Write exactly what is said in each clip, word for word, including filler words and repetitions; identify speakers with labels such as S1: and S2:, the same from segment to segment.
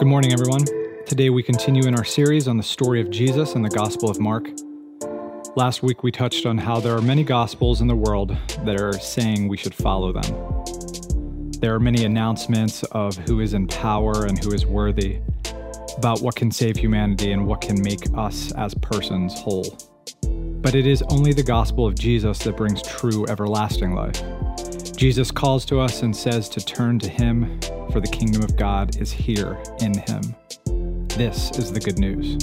S1: Good morning, everyone. Today we continue in our series on the story of Jesus in the Gospel of Mark. Last week we touched on how there are many Gospels in the world that are saying we should follow them. There are many announcements of who is in power and who is worthy, about what can save humanity and what can make us as persons whole. But it is only the Gospel of Jesus that brings true everlasting life. Jesus calls to us and says to turn to Him, for the kingdom of God is here in Him. This is the good news.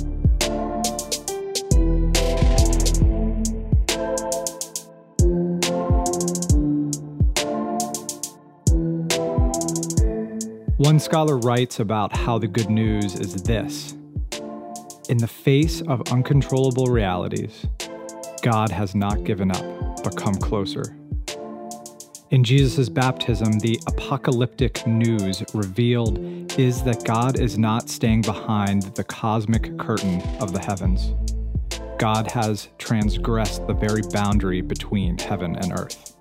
S1: One scholar writes about how the good news is this: in the face of uncontrollable realities, God has not given up, but come closer. In Jesus' baptism, the apocalyptic news revealed is that God is not staying behind the cosmic curtain of the heavens. God has transgressed the very boundary between heaven and earth.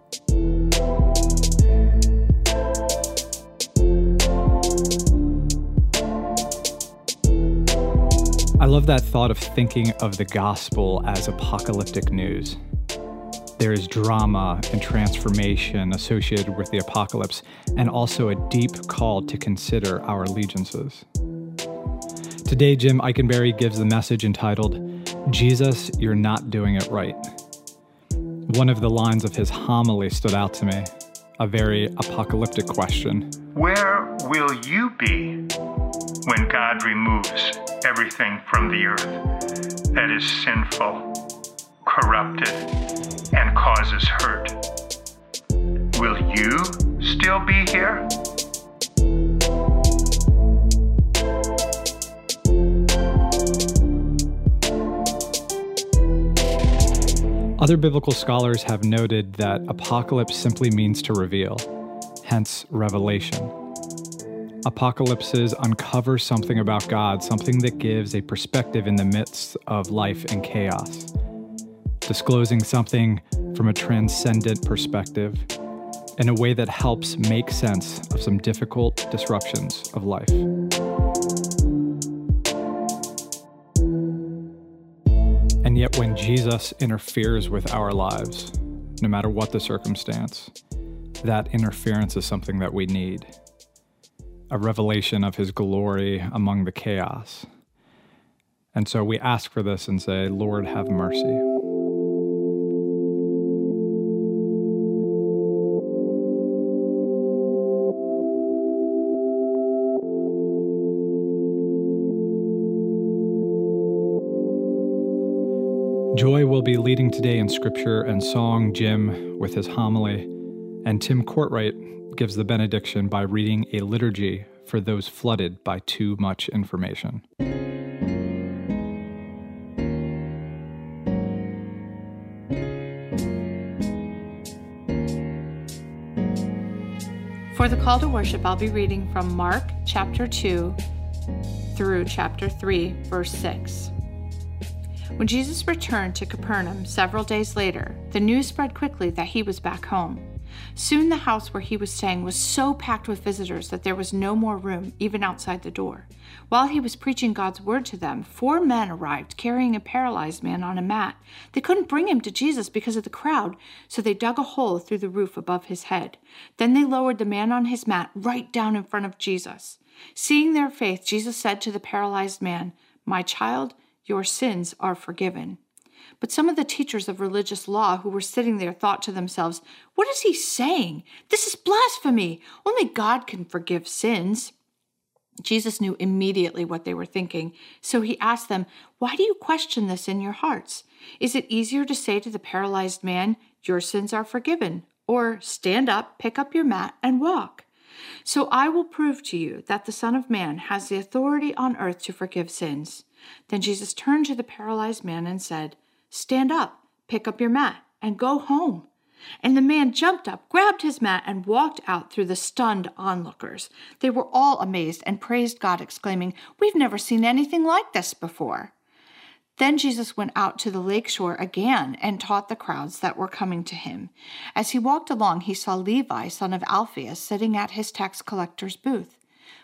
S1: I love that thought of thinking of the gospel as apocalyptic news. There is drama and transformation associated with the apocalypse, and also a deep call to consider our allegiances. Today, Jim Eikenberry gives the message entitled, "Jesus, You're Not Doing It Right." One of the lines of his homily stood out to me, a very apocalyptic question.
S2: Where will you be when God removes everything from the earth that is sinful, corrupted, and causes hurt? Will you still be here?
S1: Other biblical scholars have noted that apocalypse simply means to reveal, hence revelation. Apocalypses uncover something about God, something that gives a perspective in the midst of life and chaos, disclosing something from a transcendent perspective in a way that helps make sense of some difficult disruptions of life. And yet when Jesus interferes with our lives, no matter what the circumstance, that interference is something that we need. A revelation of His glory among the chaos. And so we ask for this and say, Lord, have mercy. Joy will be leading today in scripture and song, Jim with his homily, and Tim Courtwright gives the benediction by reading a liturgy for those flooded by too much information.
S3: For the call to worship, I'll be reading from Mark chapter two through chapter three, verse six. When Jesus returned to Capernaum several days later, the news spread quickly that he was back home. Soon the house where he was staying was so packed with visitors that there was no more room, even outside the door. While he was preaching God's word to them, four men arrived carrying a paralyzed man on a mat. They couldn't bring him to Jesus because of the crowd, so they dug a hole through the roof above his head. Then they lowered the man on his mat right down in front of Jesus. Seeing their faith, Jesus said to the paralyzed man, "My child, your sins are forgiven." But some of the teachers of religious law who were sitting there thought to themselves, "What is he saying? This is blasphemy. Only God can forgive sins." Jesus knew immediately what they were thinking, so he asked them, "Why do you question this in your hearts? Is it easier to say to the paralyzed man, 'Your sins are forgiven,' or 'Stand up, pick up your mat, and walk'? So I will prove to you that the Son of Man has the authority on earth to forgive sins." Then Jesus turned to the paralyzed man and said, "Stand up, pick up your mat, and go home." And the man jumped up, grabbed his mat, and walked out through the stunned onlookers. They were all amazed and praised God, exclaiming, "We've never seen anything like this before." Then Jesus went out to the lake shore again and taught the crowds that were coming to him. As he walked along, he saw Levi, son of Alphaeus, sitting at his tax collector's booth.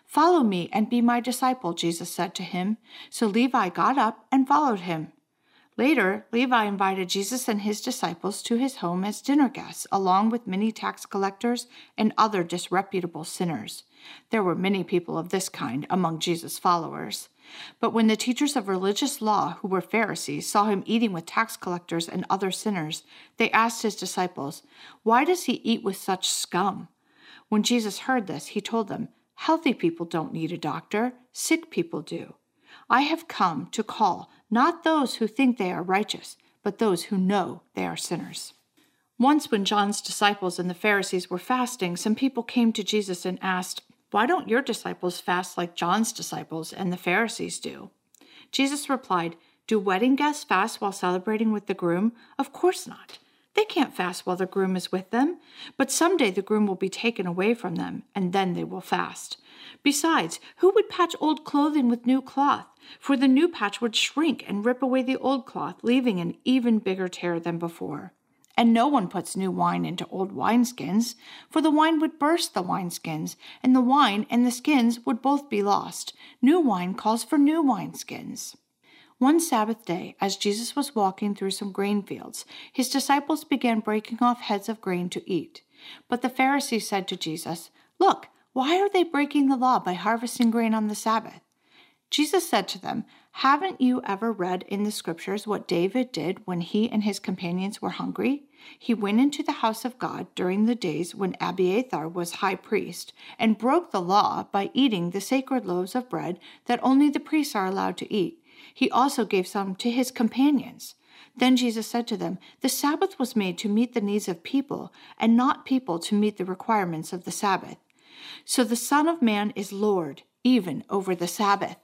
S3: "Follow me and be my disciple," Jesus said to him. So Levi got up and followed him. Later, Levi invited Jesus and his disciples to his home as dinner guests, along with many tax collectors and other disreputable sinners. There were many people of this kind among Jesus' followers. But when the teachers of religious law, who were Pharisees, saw him eating with tax collectors and other sinners, they asked his disciples, "Why does he eat with such scum?" When Jesus heard this, he told them, "Healthy people don't need a doctor, sick people do. I have come to call not those who think they are righteous, but those who know they are sinners." Once when John's disciples and the Pharisees were fasting, some people came to Jesus and asked, "Why don't your disciples fast like John's disciples and the Pharisees do?" Jesus replied, "Do wedding guests fast while celebrating with the groom? Of course not. They can't fast while the groom is with them, but someday the groom will be taken away from them, and then they will fast. Besides, who would patch old clothing with new cloth? For the new patch would shrink and rip away the old cloth, leaving an even bigger tear than before. And no one puts new wine into old wineskins, for the wine would burst the wineskins, and the wine and the skins would both be lost. New wine calls for new wineskins." One Sabbath day, as Jesus was walking through some grain fields, his disciples began breaking off heads of grain to eat. But the Pharisees said to Jesus, "Look, why are they breaking the law by harvesting grain on the Sabbath?" Jesus said to them, "Haven't you ever read in the scriptures what David did when he and his companions were hungry? He went into the house of God during the days when Abiathar was high priest and broke the law by eating the sacred loaves of bread that only the priests are allowed to eat. He also gave some to his companions." Then Jesus said to them, "The Sabbath was made to meet the needs of people, and not people to meet the requirements of the Sabbath. So the Son of Man is Lord, even over the Sabbath."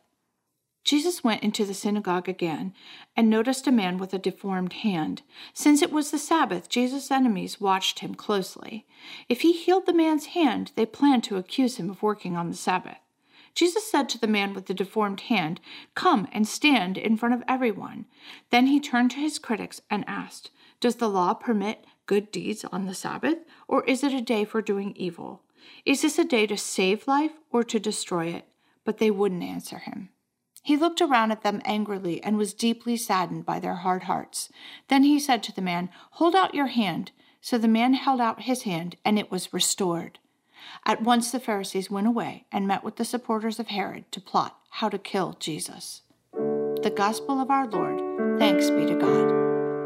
S3: Jesus went into the synagogue again and noticed a man with a deformed hand. Since it was the Sabbath, Jesus' enemies watched him closely. If he healed the man's hand, they planned to accuse him of working on the Sabbath. Jesus said to the man with the deformed hand, "Come and stand in front of everyone." Then he turned to his critics and asked, "Does the law permit good deeds on the Sabbath, or is it a day for doing evil? Is this a day to save life or to destroy it?" But they wouldn't answer him. He looked around at them angrily and was deeply saddened by their hard hearts. Then he said to the man, "Hold out your hand." So the man held out his hand, and it was restored. At once the Pharisees went away and met with the supporters of Herod to plot how to kill Jesus. The Gospel of our Lord. Thanks be to God.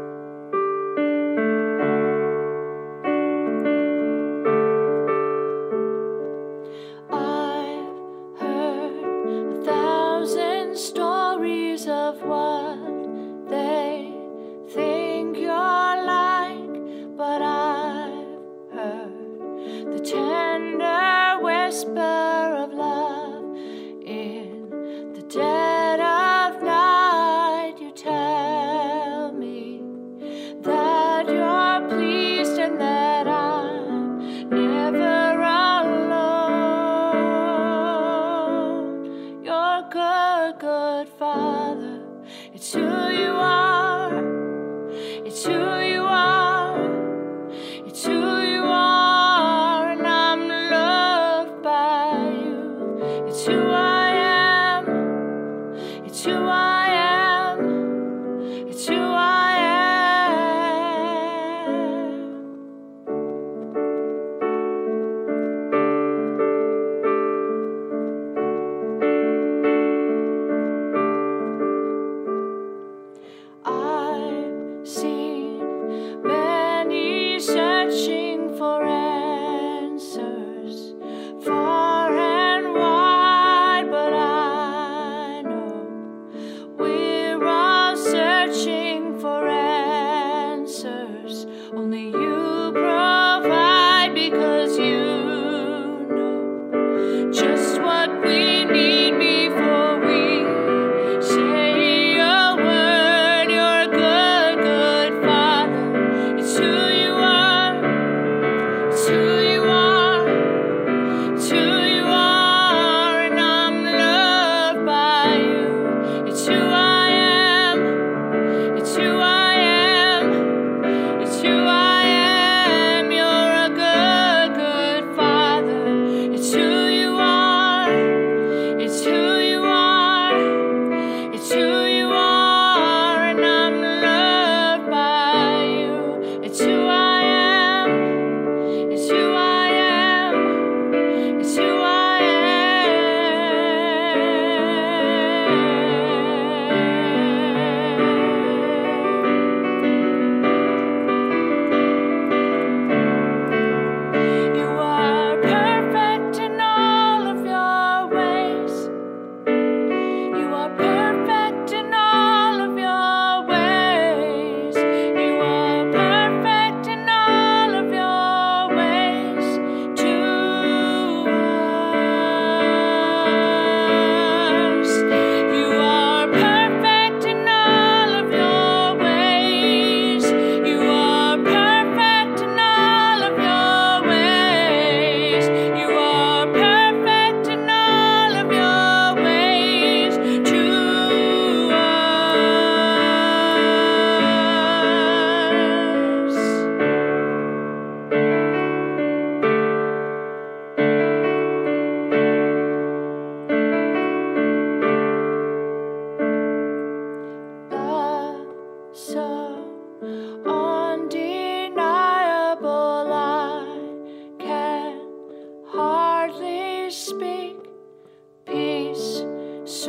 S4: Of what they think you're like, but I've heard the tender whisper of love in the dead of night. You tell me that you're pleased and that I'm never alone. You're good, good Father. It's who you are, it's who you are, it's who you are, and I'm loved by you. It's who I am, it's who I am, it's who I am. I've seen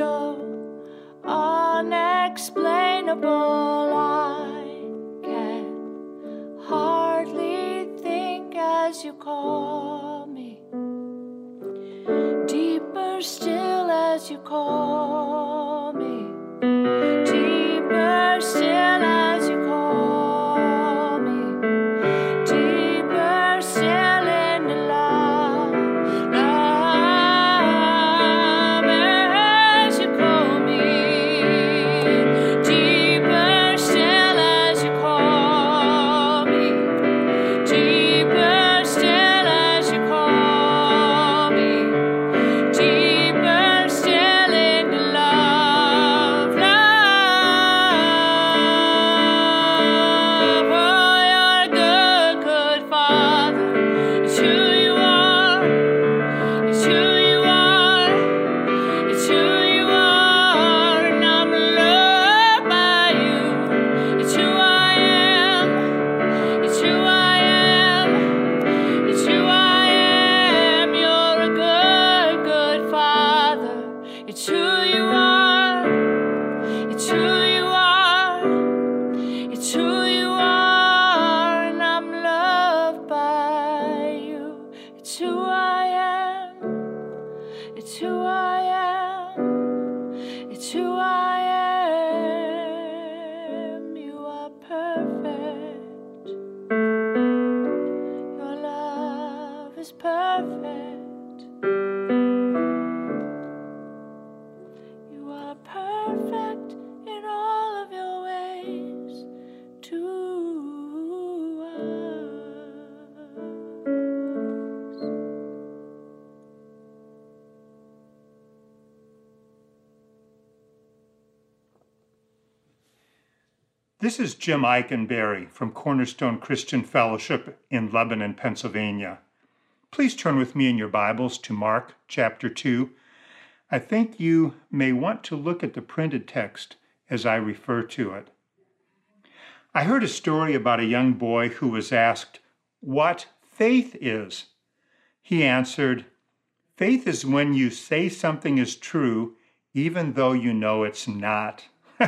S4: so unexplainable. I can hardly think as you call me, deeper still as you call me, deeper still as you call me, deeper still into love, love as you call me, deeper still as you call me, deeper still as you call me, deeper still into love, love. Oh, you're a good, good Father. It's who you are. It's who you are. It's who you are, and I'm loved by you. It's who I am. It's who I am. It's who I am. You're a good, good Father. It's who you are. It's who you are. It's who you are, and I'm loved by you. It's who I am. It's who I am. It's who I am. You are perfect. Your love is perfect. You are perfect in all of your ways to us.
S2: This is Jim Eikenberry from Cornerstone Christian Fellowship in Lebanon, Pennsylvania. Please turn with me in your Bibles to Mark chapter two. I think you may want to look at the printed text as I refer to it. I heard a story about a young boy who was asked what faith is. He answered, "Faith is when you say something is true even though you know it's not."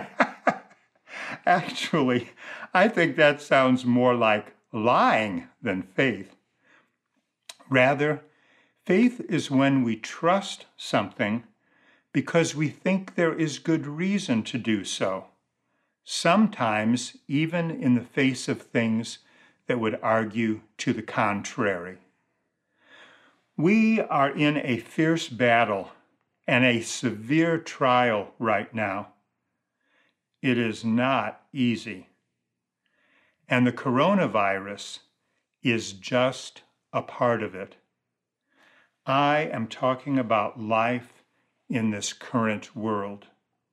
S2: Actually, I think that sounds more like lying than faith. Rather, faith is when we trust something because we think there is good reason to do so, sometimes even in the face of things that would argue to the contrary. We are in a fierce battle and a severe trial right now. It is not easy. And the coronavirus is just a part of it. I am talking about life in this current world.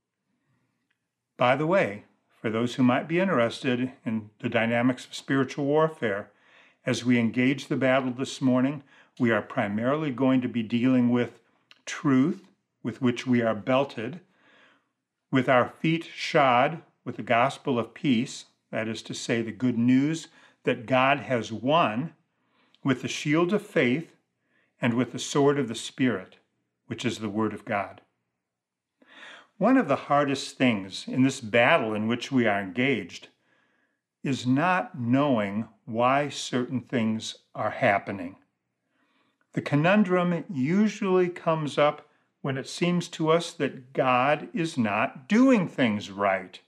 S2: By the way, for those who might be interested in the dynamics of spiritual warfare, as we engage the battle this morning, we are primarily going to be dealing with truth, with which we are belted, with our feet shod with the gospel of peace, that is to say, the good news that God has won, with the shield of faith, and with the sword of the Spirit, which is the Word of God. One of the hardest things in this battle in which we are engaged is not knowing why certain things are happening. The conundrum usually comes up when it seems to us that God is not doing things right.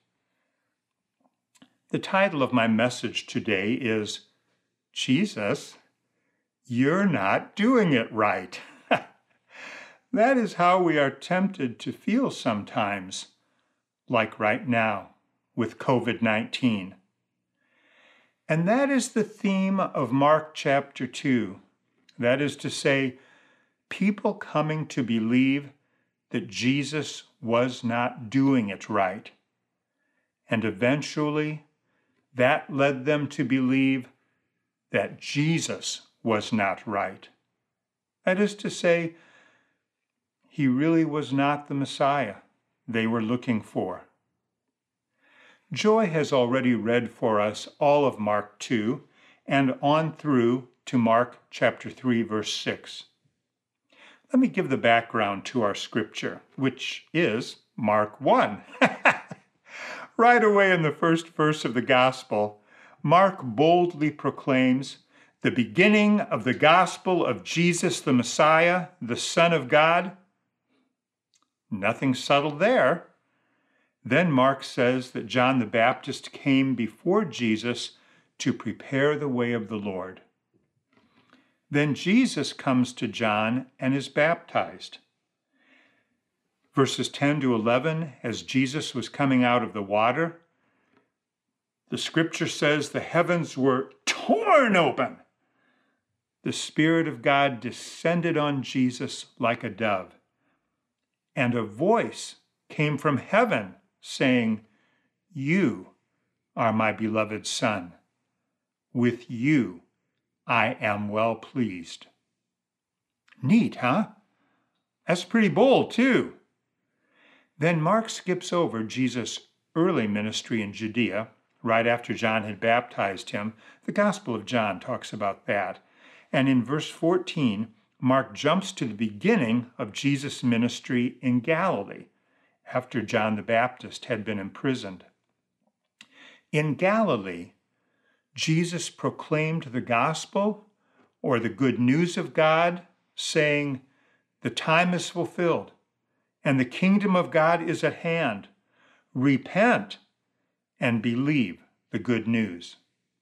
S2: The title of my message today is, Jesus, You're Not Doing It Right. That is how we are tempted to feel sometimes, like right now with covid nineteen. And that is the theme of Mark chapter two. That is to say, people coming to believe that Jesus was not doing it right. And eventually, that led them to believe that Jesus was not right. That is to say, he really was not the Messiah they were looking for. Joy has already read for us all of Mark two and on through to Mark chapter three, verse six. Let me give the background to our scripture, which is Mark one. Right away in the first verse of the gospel, Mark boldly proclaims the beginning of the gospel of Jesus the Messiah, the Son of God. Nothing subtle there. Then Mark says that John the Baptist came before Jesus to prepare the way of the Lord. Then Jesus comes to John and is baptized. Verses ten to eleven, as Jesus was coming out of the water, the scripture says the heavens were torn open. The Spirit of God descended on Jesus like a dove, and a voice came from heaven saying, "You are my beloved Son. With you I am well pleased." Neat, huh? That's pretty bold, too. Then Mark skips over Jesus' early ministry in Judea, right after John had baptized him. The Gospel of John talks about that. And in verse fourteen, Mark jumps to the beginning of Jesus' ministry in Galilee, after John the Baptist had been imprisoned. In Galilee, Jesus proclaimed the gospel, or the good news of God, saying, "The time is fulfilled, and the kingdom of God is at hand. Repent and believe the good news."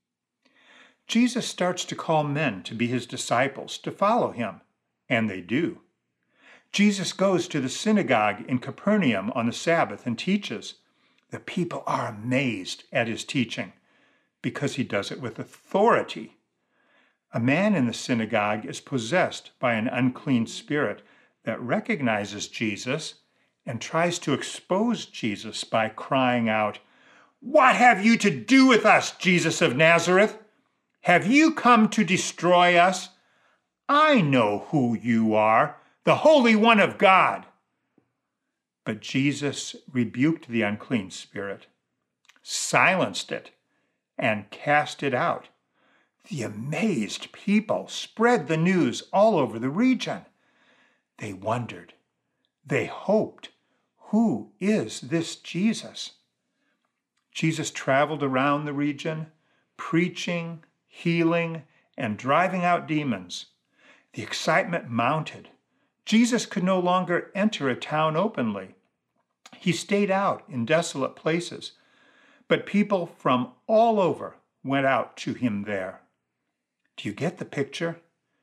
S2: Jesus starts to call men to be his disciples, to follow him, and they do. Jesus goes to the synagogue in Capernaum on the Sabbath and teaches. The people are amazed at his teaching because he does it with authority. A man in the synagogue is possessed by an unclean spirit that recognizes Jesus and tries to expose Jesus by crying out, "What have you to do with us, Jesus of Nazareth? Have you come to destroy us? I know who you are, the Holy One of God." But Jesus rebuked the unclean spirit, silenced it, and cast it out. The amazed people spread the news all over the region. They wondered. They hoped. Who is this Jesus? Jesus traveled around the region, preaching, healing, and driving out demons. The excitement mounted. Jesus could no longer enter a town openly. He stayed out in desolate places, but people from all over went out to him there. Do you get the picture?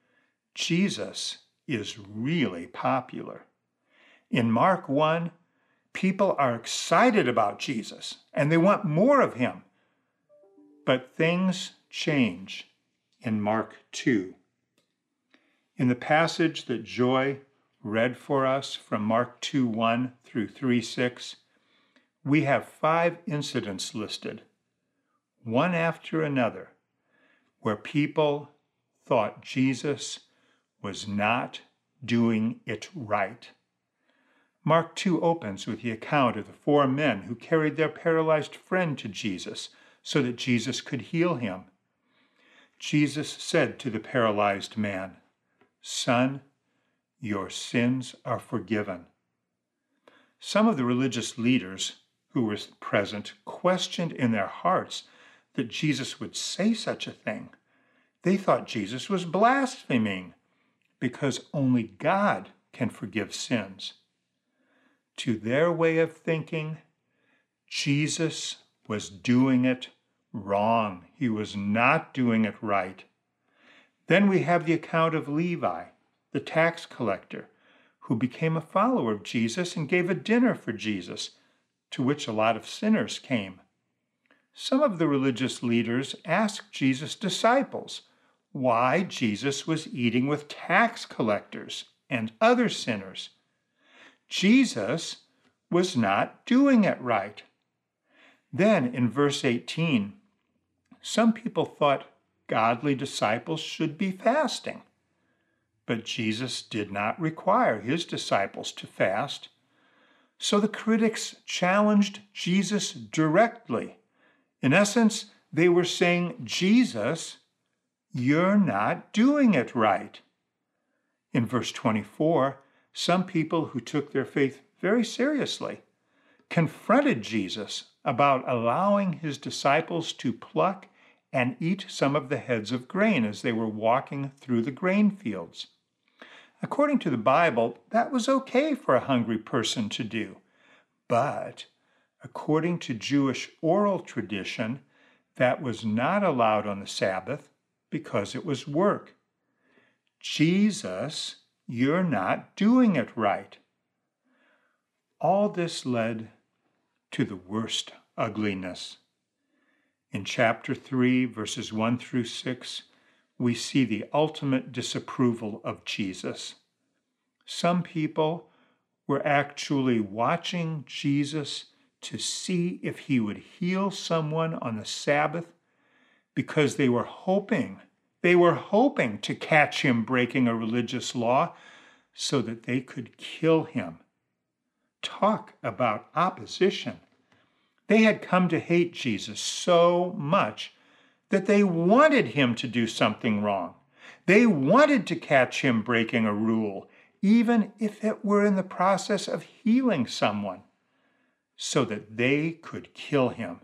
S2: Jesus is really popular. In Mark one, people are excited about Jesus, and they want more of him. But things change in Mark two. In the passage that Joy read for us from Mark two one through three six, we have five incidents listed, one after another, where people thought Jesus was not doing it right. Mark two opens with the account of the four men who carried their paralyzed friend to Jesus so that Jesus could heal him. Jesus said to the paralyzed man, "Son, your sins are forgiven." Some of the religious leaders who were present questioned in their hearts that Jesus would say such a thing. They thought Jesus was blaspheming because only God can forgive sins. To their way of thinking, Jesus was doing it wrong. He was not doing it right. Then we have the account of Levi, the tax collector, who became a follower of Jesus and gave a dinner for Jesus, to which a lot of sinners came. Some of the religious leaders asked Jesus' disciples why Jesus was eating with tax collectors and other sinners. Jesus was not doing it right. Then in verse eighteen, some people thought godly disciples should be fasting, but Jesus did not require his disciples to fast. So the critics challenged Jesus directly. In essence, they were saying, "Jesus, you're not doing it right." In verse twenty-four, some people who took their faith very seriously confronted Jesus about allowing his disciples to pluck and eat some of the heads of grain as they were walking through the grain fields. According to the Bible, that was okay for a hungry person to do. But according to Jewish oral tradition, that was not allowed on the Sabbath because it was work. Jesus, you're not doing it right. All this led to the worst ugliness. In chapter three, verses one through six, we see the ultimate disapproval of Jesus. Some people were actually watching Jesus to see if he would heal someone on the Sabbath because they were hoping, they were hoping to catch him breaking a religious law so that they could kill him. Talk about opposition. They had come to hate Jesus so much that they wanted him to do something wrong. They wanted to catch him breaking a rule, even if it were in the process of healing someone, so that they could kill him.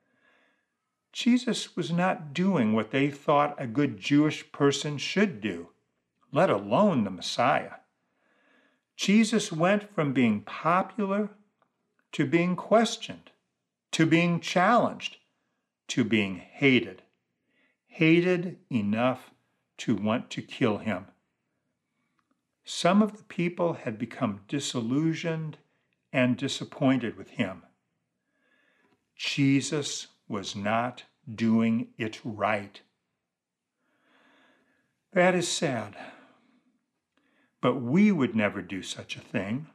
S2: Jesus was not doing what they thought a good Jewish person should do, let alone the Messiah. Jesus went from being popular to being questioned, to being challenged, to being hated. Hated enough to want to kill him. Some of the people had become disillusioned and disappointed with him. Jesus was not doing it right. That is sad. But we would never do such a thing.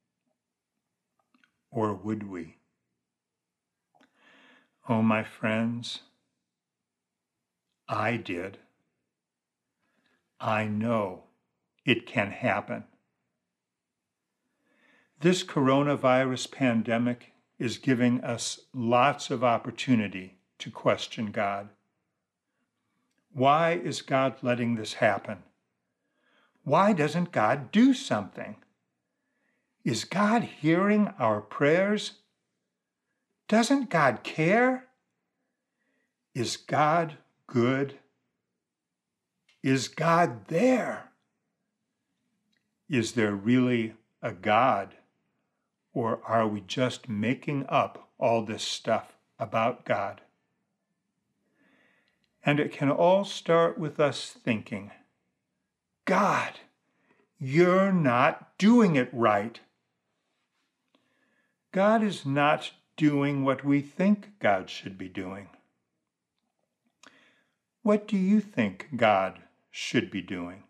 S2: Or would we? Oh, my friends, I did. I know it can happen. This coronavirus pandemic is giving us lots of opportunity to question God. Why is God letting this happen? Why doesn't God do something? Is God hearing our prayers? Doesn't God care? Is God good? Is God there? Is there really a God? Or are we just making up all this stuff about God? And it can all start with us thinking, God, you're not doing it right. God is not doing what we think God should be doing. What do you think God should be doing?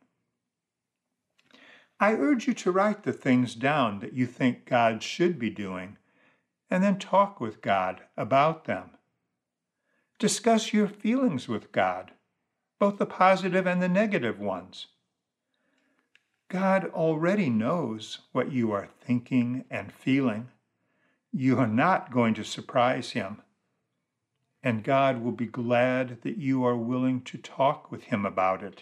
S2: I urge you to write the things down that you think God should be doing, and then talk with God about them. Discuss your feelings with God, both the positive and the negative ones. God already knows what you are thinking and feeling. You are not going to surprise him, and God will be glad that you are willing to talk with him about it.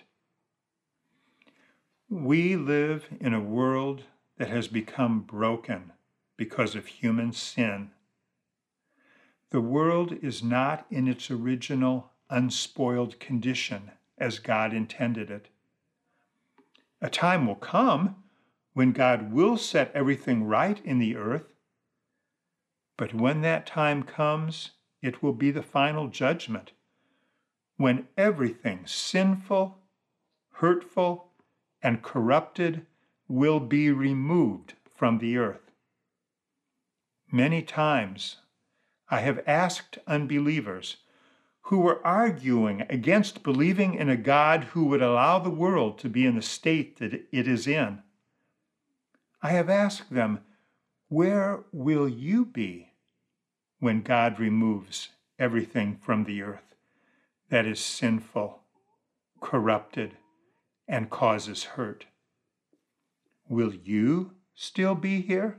S2: We live in a world that has become broken because of human sin. The world is not in its original unspoiled condition as God intended it. A time will come when God will set everything right in the earth, but when that time comes, it will be the final judgment, when everything sinful, hurtful, and corrupted will be removed from the earth. Many times I have asked unbelievers who were arguing against believing in a God who would allow the world to be in the state that it is in. I have asked them, where will you be when God removes everything from the earth that is sinful, corrupted, and causes hurt? Will you still be here?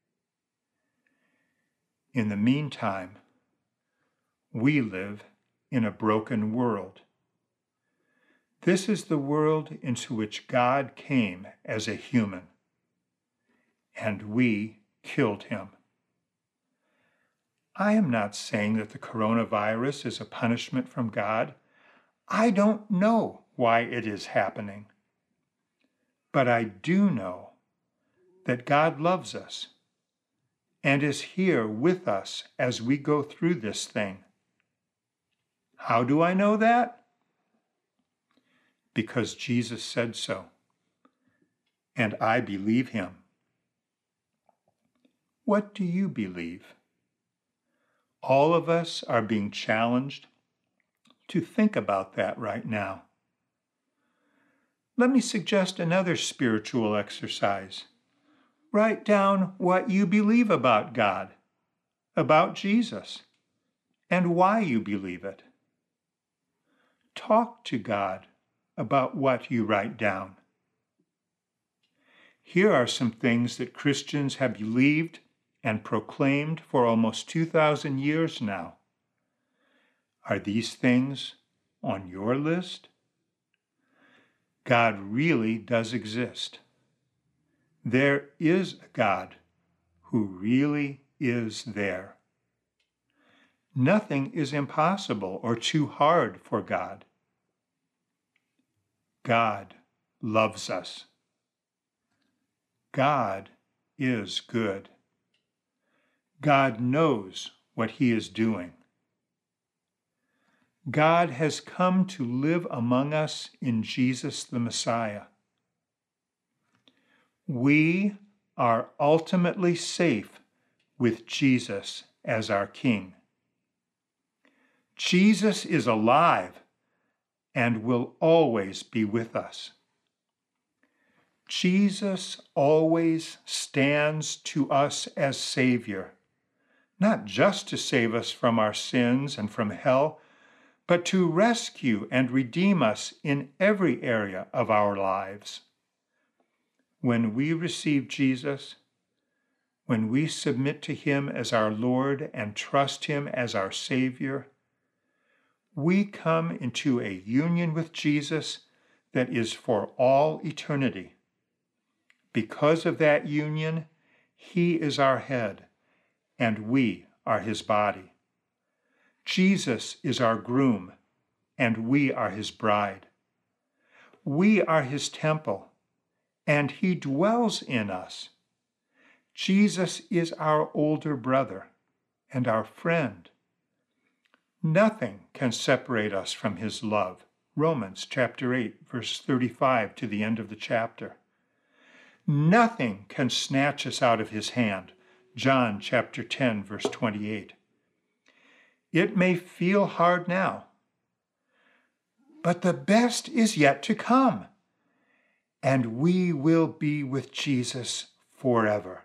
S2: In the meantime, we live in a broken world. This is the world into which God came as a human, and we killed him. I am not saying that the coronavirus is a punishment from God. I don't know why it is happening. But I do know that God loves us and is here with us as we go through this thing. How do I know that? Because Jesus said so, and I believe him. What do you believe? All of us are being challenged to think about that right now. Let me suggest another spiritual exercise. Write down what you believe about God, about Jesus, and why you believe it. Talk to God about what you write down. Here are some things that Christians have believed and proclaimed for almost two thousand years now. Are these things on your list? God really does exist. There is a God who really is there. Nothing is impossible or too hard for God. God loves us. God is good. God knows what he is doing. God has come to live among us in Jesus the Messiah. We are ultimately safe with Jesus as our King. Jesus is alive and will always be with us. Jesus always stands to us as Savior, not just to save us from our sins and from hell, but to rescue and redeem us in every area of our lives. When we receive Jesus, when we submit to him as our Lord and trust him as our Savior, we come into a union with Jesus that is for all eternity. Because of that union, he is our head, and we are his body. Jesus is our groom, and we are his bride. We are his temple, and he dwells in us. Jesus is our older brother and our friend. Nothing can separate us from his love. Romans chapter eight, verse thirty-five to the end of the chapter. Nothing can snatch us out of his hand. John chapter ten, verse twenty-eight. It may feel hard now, but the best is yet to come, and we will be with Jesus forever.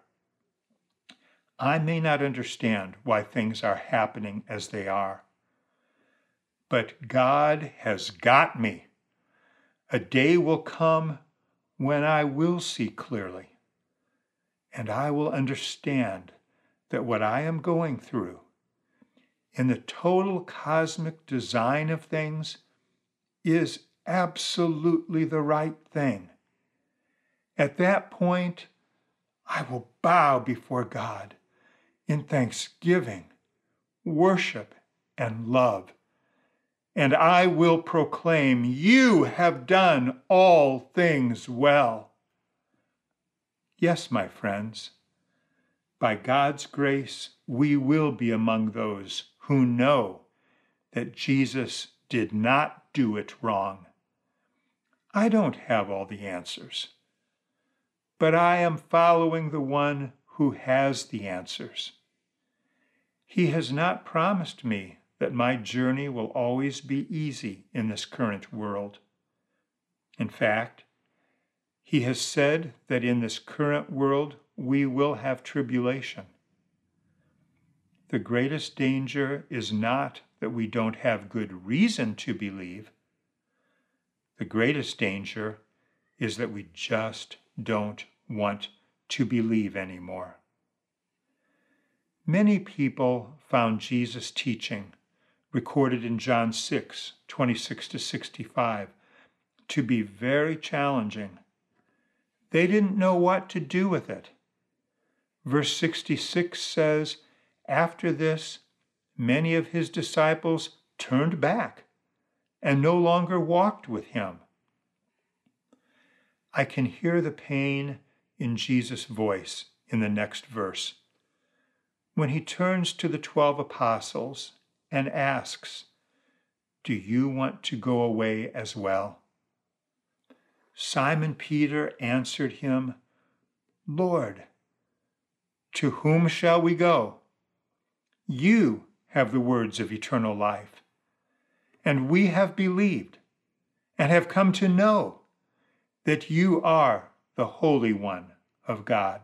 S2: I may not understand why things are happening as they are, but God has got me. A day will come when I will see clearly, and I will understand that what I am going through in the total cosmic design of things is absolutely the right thing. At that point, I will bow before God in thanksgiving, worship, and love. And I will proclaim, you have done all things well. Yes, my friends, by God's grace, we will be among those who know that Jesus did not do it wrong. I don't have all the answers, but I am following the one who has the answers. He has not promised me that my journey will always be easy in this current world. In fact, he has said that in this current world we will have tribulation. The greatest danger is not that we don't have good reason to believe. The greatest danger is that we just don't want to believe anymore. Many people found Jesus' teaching, recorded in John six, twenty-six to sixty-five, to be very challenging. They didn't know what to do with it. Verse sixty-six says, after this, many of his disciples turned back and no longer walked with him. I can hear the pain in Jesus' voice in the next verse, when he turns to the twelve apostles and asks, do you want to go away as well? Simon Peter answered him, Lord, to whom shall we go? You have the words of eternal life, and we have believed and have come to know that you are the Holy One of God.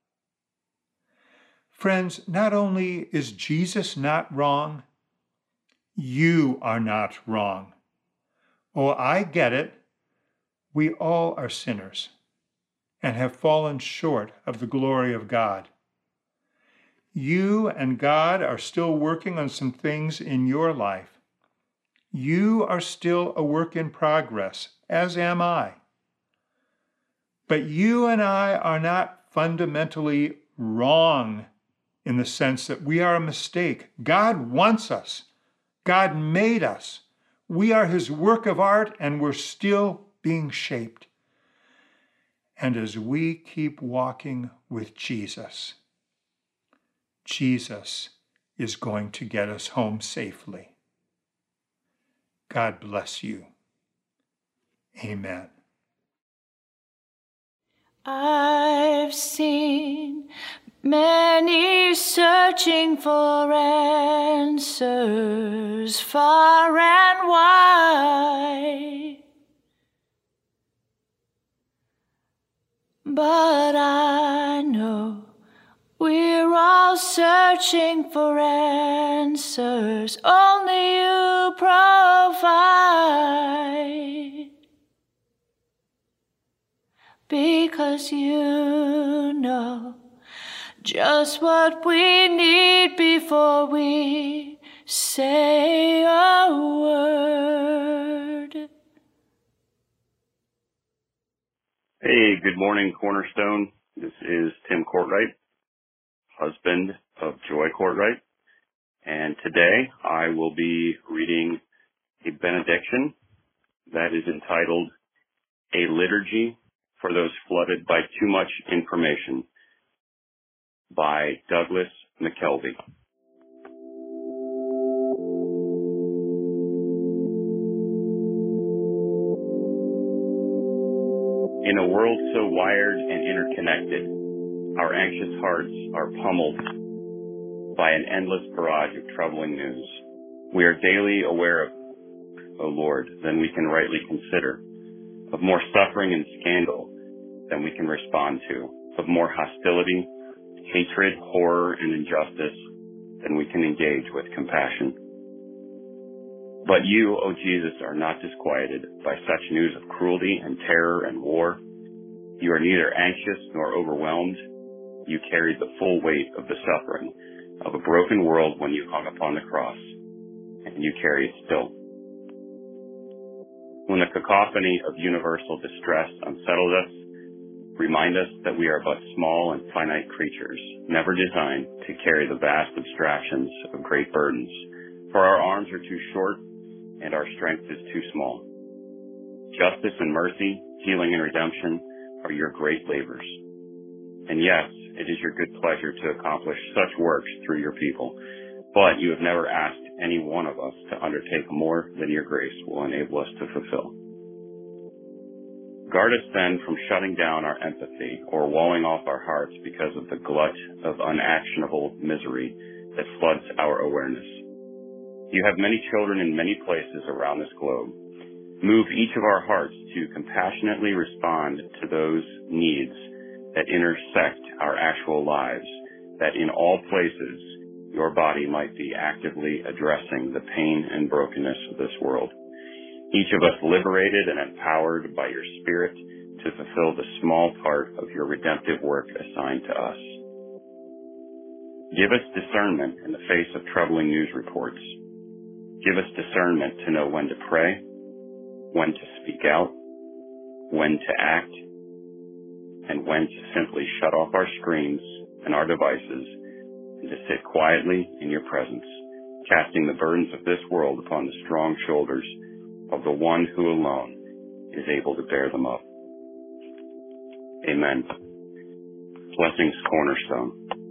S2: Friends, not only is Jesus not wrong, you are not wrong. Oh, I get it. We all are sinners and have fallen short of the glory of God. You and God are still working on some things in your life. You are still a work in progress, as am I. But you and I are not fundamentally wrong in the sense that we are a mistake. God wants us. God made us. We are his work of art, and we're still being shaped. And as we keep walking with Jesus, Jesus is going to get us home safely. God bless you. Amen.
S4: I've seen many searching for answers far and wide, but I know we're all searching for answers only you provide, because you know just what we need before we say a word.
S5: Hey, good morning, Cornerstone. This is Tim Courtright, husband of Joy Courtright, and today I will be reading a benediction that is entitled A Liturgy for Those Flooded by Too Much Information by Douglas McKelvey. In a world so wired and interconnected, our anxious hearts are pummeled by an endless barrage of troubling news. We are daily aware of, O Lord, than we can rightly consider, of more suffering and scandal than we can respond to, of more hostility, hatred, horror, and injustice than we can engage with compassion. But you, O Jesus, are not disquieted by such news of cruelty and terror and war. You are neither anxious nor overwhelmed. You carried the full weight of the suffering of a broken world when you hung upon the cross, and you carry it still. When the cacophony of universal distress unsettles us, remind us that we are but small and finite creatures, never designed to carry the vast abstractions of great burdens, for our arms are too short and our strength is too small. Justice and mercy, healing and redemption are your great labors. And yes, it is your good pleasure to accomplish such works through your people, but you have never asked any one of us to undertake more than your grace will enable us to fulfill. Guard us then from shutting down our empathy or walling off our hearts because of the glut of unactionable misery that floods our awareness. You have many children in many places around this globe. Move each of our hearts to compassionately respond to those needs that intersect our actual lives, that in all places your body might be actively addressing the pain and brokenness of this world. Each of us liberated and empowered by your Spirit to fulfill the small part of your redemptive work assigned to us. Give us discernment in the face of troubling news reports. Give us discernment to know when to pray, when to speak out, when to act, and when to simply shut off our screens and our devices and to sit quietly in your presence, casting the burdens of this world upon the strong shoulders of the one who alone is able to bear them up. Amen. Blessings, Cornerstone.